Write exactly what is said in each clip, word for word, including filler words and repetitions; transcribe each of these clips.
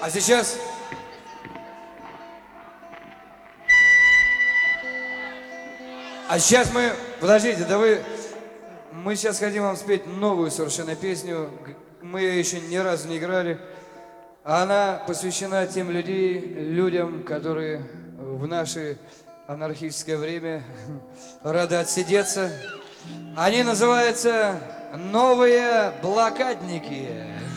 А сейчас... А сейчас мы... Подождите, да вы... Мы сейчас хотим вам спеть новую совершенно песню. Мы ее еще ни разу не играли. Она посвящена тем людей, людям, которые в наше анархическое время рады отсидеться. Они называются «Новые блокадники».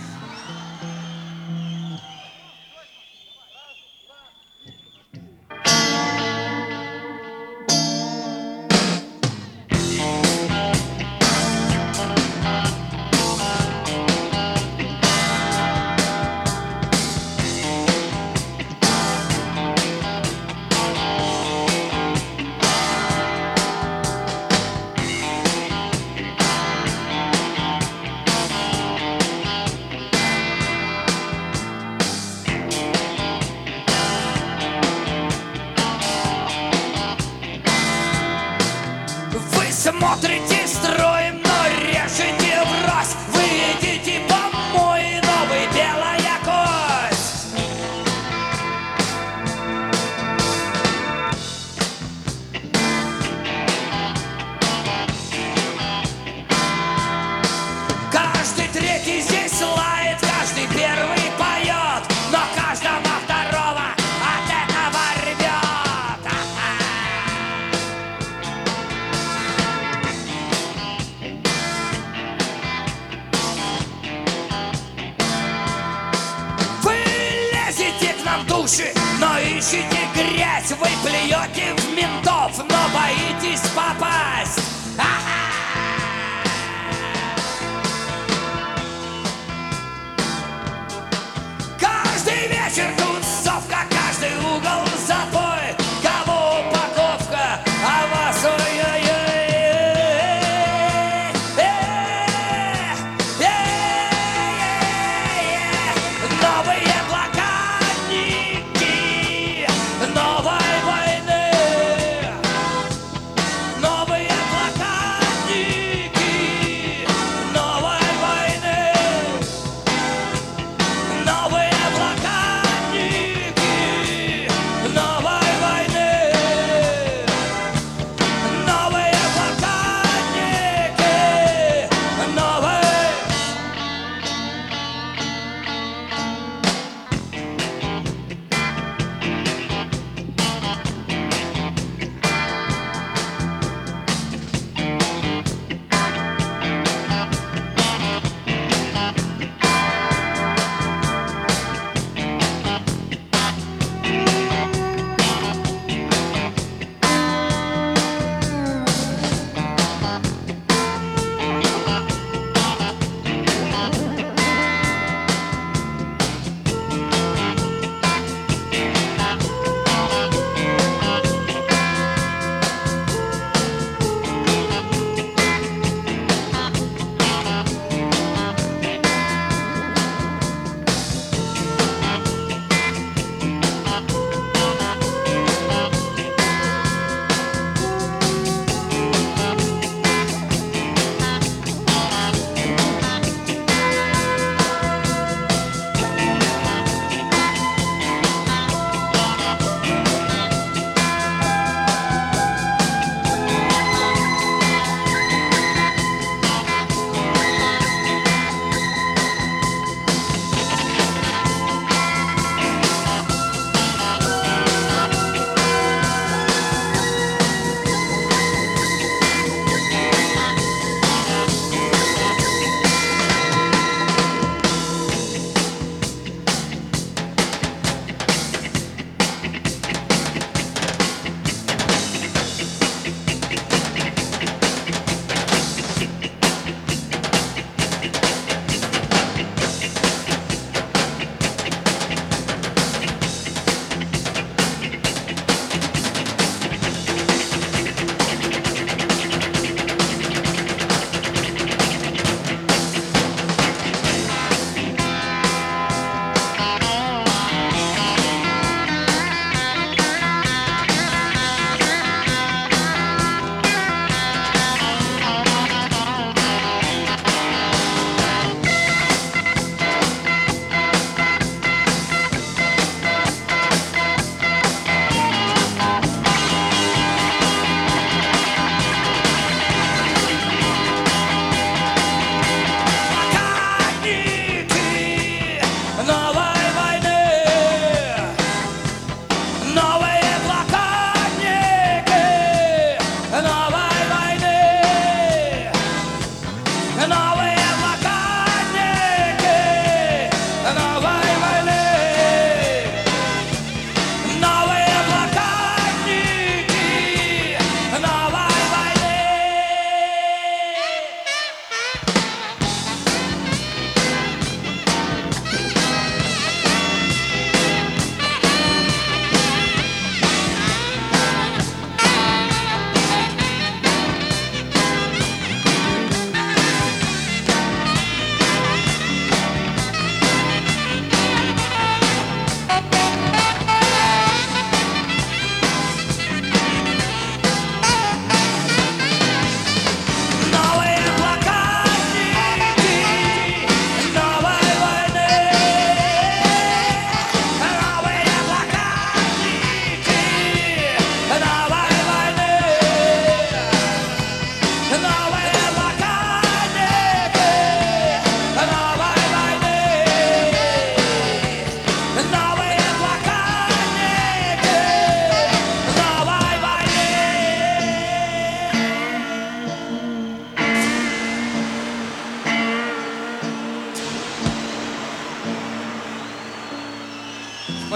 Смотрите строем, но режете врозь. Вы едите помой, но вы белая кость. Каждый третий здесь лает, каждый первый поет, но каждого второго от этого рвет. Вы лезете к нам в души, но ищете грязь. Вы плюете в ментов, но боитесь попасть. Каждый вечер тусовка, каждый угол запой. Кого упаковка, а вас ой-ой-ой. Новые блокадники новой войны. Новые блокадники.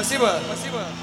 Спасибо. Спасибо.